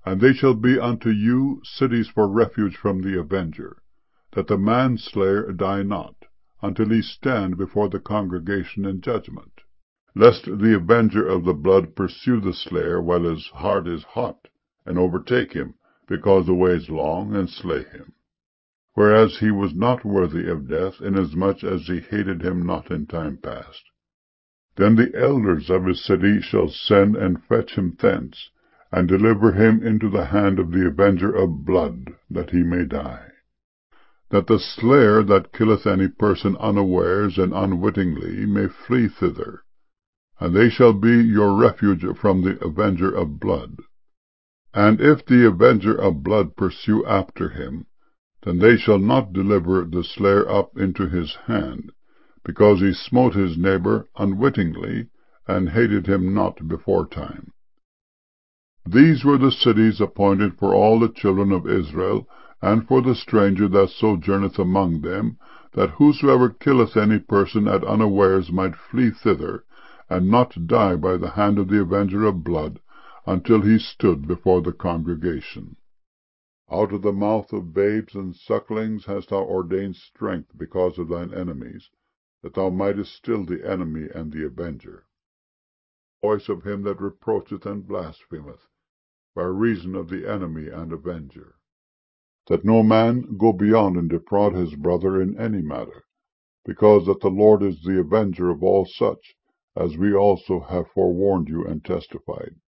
And they shall be unto you cities for refuge from the avenger, that the manslayer die not, until he stand before the congregation in judgment. Lest the avenger of the blood pursue the slayer while his heart is hot, and overtake him, because the way is long, and slay him. Whereas he was not worthy of death, inasmuch as he hated him not in time past. Then the elders of his city shall send and fetch him thence, and deliver him into the hand of the avenger of blood, that he may die. That the slayer that killeth any person unawares and unwittingly may flee thither, and they shall be your refuge from the avenger of blood. And if the avenger of blood pursue after him, then they shall not deliver the slayer up into his hand, because he smote his neighbor unwittingly, and hated him not beforetime. These were the cities appointed for all the children of Israel, and for the stranger that sojourneth among them, that whosoever killeth any person at unawares might flee thither, and not die by the hand of the avenger of blood, until he stood before the congregation. Out of the mouth of babes and sucklings hast thou ordained strength because of thine enemies, that thou mightest still the enemy and the avenger. Voice of him that reproacheth and blasphemeth, by reason of the enemy and avenger. That no man go beyond and defraud his brother in any matter, because that the Lord is the avenger of all such, as we also have forewarned you and testified.